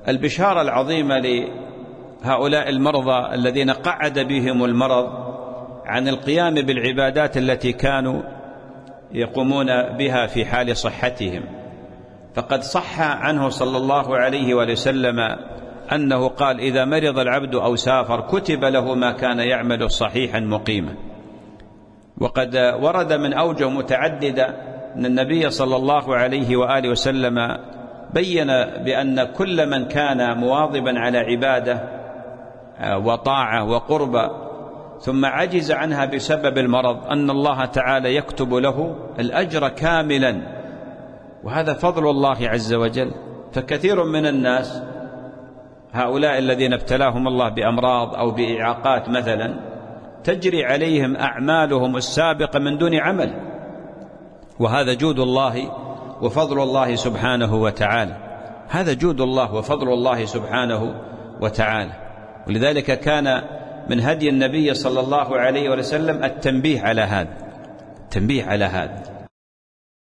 البشارة العظيمة لهؤلاء المرضى الذين قعد بهم المرض عن القيام بالعبادات التي كانوا يقومون بها في حال صحتهم. فقد صح عنه صلى الله عليه وسلم أنه قال: إذا مرض العبد أو سافر كتب له ما كان يعمل صحيحا مقيما. وقد ورد من أوجه متعددة أن النبي صلى الله عليه وآله وسلم بين بأن كل من كان مواظبا على عبادة وطاعة وقربة ثم عجز عنها بسبب المرض أن الله تعالى يكتب له الأجر كاملا، وهذا فضل الله عز وجل. فكثير من الناس هؤلاء الذين ابتلاهم الله بأمراض أو بإعاقات مثلا تجري عليهم أعمالهم السابقة من دون عمل، وهذا جود الله وفضل الله سبحانه وتعالى. هذا جود الله وفضل الله سبحانه وتعالى. ولذلك كان من هدي النبي صلى الله عليه وسلم التنبيه على هذا،